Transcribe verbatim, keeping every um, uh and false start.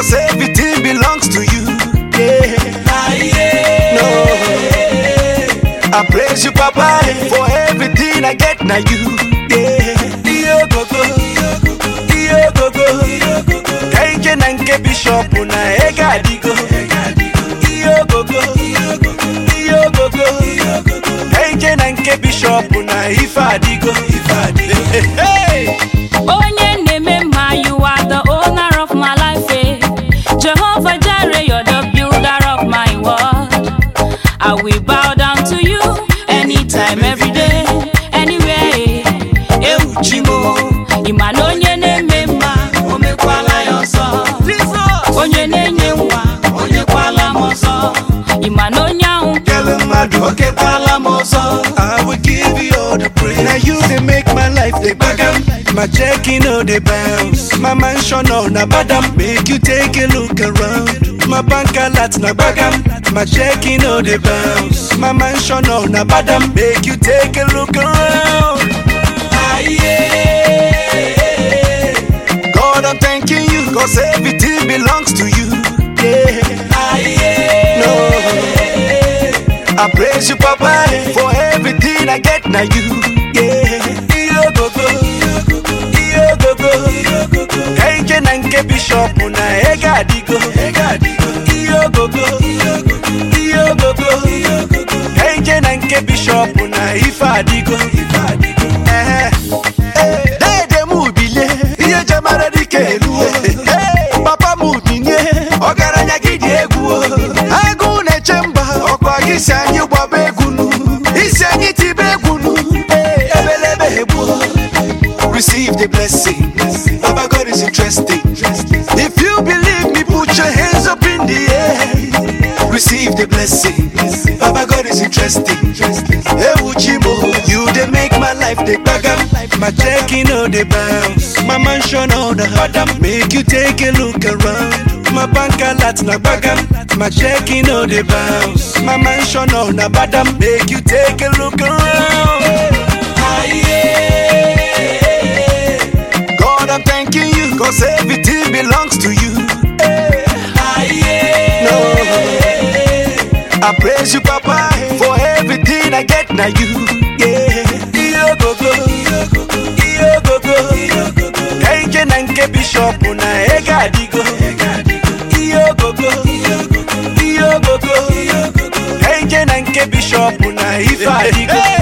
cause everything belongs to you. Yeah. Ah, yeah. No. I praise you, Papa, for everything I get now you. Yeah. Dio go go, Dio go go. Kenje nanke bishop una ega digo. Dio go go, Dio go go. Kenje nanke bishop una ifa digo, ifa digo. Hey. Onye nemema, you are the owner of my life. Eh? Jehovah Jireh, you're the builder of my world. I will bow down to you anytime, every day, anywhere. Euchimo, imano onye nemema, omekwala yoso. Onye nenyewa, onye kwala moso. Imano nyau, Kelemadu, oke kwala moso. I will give you all the praise. Now you they make my life they bagam. My checking all the bounce. My mansion on a badam. Make you take a look around. My bank alert na bagam. My checking all the bounce. My mansion on a badam. Make you take a look around. Ah, yeah. God, I'm thanking you, cause everything belongs to you. Yeah. Ah, yeah. No. I praise you, Papa, for everything I get now you. Yeah. Dio go go, Dio go go. Kenje nanke bishop una ega digo, ega digo. Dio go go, Dio go go. Kenje nanke bishop una ifa digo, ifa digo. Eh eh. Dey dey mubile, iye jamara dikelu. Hey, Papa mubinye, ogaranya gidi egwu. Egu ne chemba, okwa gisi anyi gbabe egunu. Isi anyi tibe egunu. Ebelebe egwu. Receive the blessing. Baba God is interesting. If you believe me, put your hands up in the air. Receive the blessing. Baba God is interesting. Hey, Uchimo, you they make my life the bagam. My checking all the bounce. My mansion all the badam. Make you take a look around. My bank alert na bagam. My checking all the bounce. My mansion all the badam. Make you take a look around. Ah, yeah. God, I'm thanking you, cause everything belongs to you. Hey. Ah, yeah. No. I praise you, Papa, for everything I get now you. Yeah. Dio go go, Dio go go. Kenje nanke bishop una ega digo. Dio go go, Dio go go. Kenje nanke bishop una ifa digo.